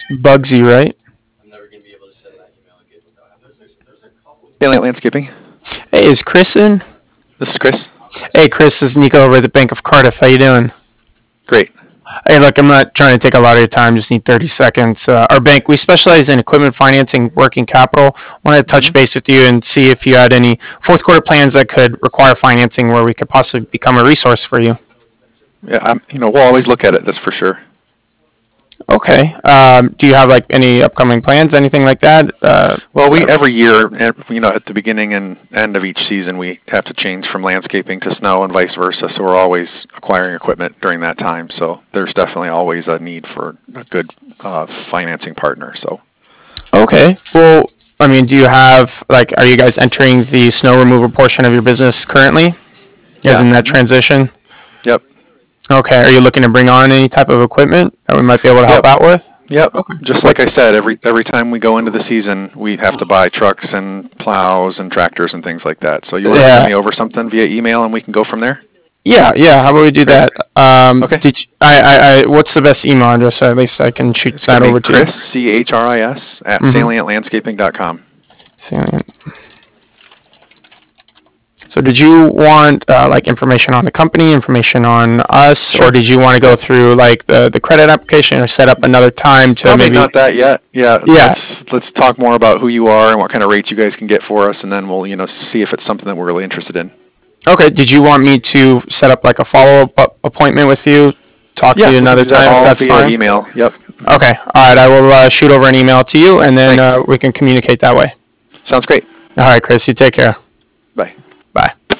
Bugsy, right? Salient Landscaping. Hey, is Chris in? This is Chris. Hey, Chris, this is Nico over at the Bank of Cardiff. How you doing? Great. Hey, look, I'm not trying to take a lot of your time. Just need 30 seconds. Our bank, we specialize in equipment financing, working capital. Wanted to touch Hmm. base with you and see if you had any fourth quarter plans that could require financing where we could possibly become a resource for you. Yeah, we'll always look at it. That's for sure. Okay. Do you have like any upcoming plans, anything like that? Well, we every year, at the beginning and end of each season, we have to change from landscaping to snow and vice versa. So we're always acquiring equipment during that time. So there's definitely always a need for a good financing partner. So Okay. Well, I mean, do you have like, are you guys entering the snow removal portion of your business currently? You guys yeah. in that transition? Yep. Okay. Are you looking to bring on any type of equipment that we might be able to help Yep. out with? Yep. Okay. Just like I What's said, every time we go into the season, we have to buy trucks and plows and tractors and things like that. So you want to send yeah, me over something via email and we can go from there? yeah. How about we do Great. that? Okay. What's the best email address? So at least I can shoot It's going that to be over to you. Chris, Chris, at Mm-hmm. salientlandscaping.com. So did you want like information on the company, information on us, or Sure. did you want to go Yep. through like the credit application or set up another time to Probably maybe? not that yet. Yeah, Yeah. let's talk more about who you are and what kind of rates you guys can get for us, and then we'll see if it's something that we're really interested in. Okay. Did you want me to set up like a follow-up appointment with you? Talk to Yeah, you we can another do that time if all that's via fine. email. Yep. Okay. All right. I will shoot over an email to you, and then Thanks. we can communicate that way. Sounds great. All right, Chris. You take care. Bye. Bye.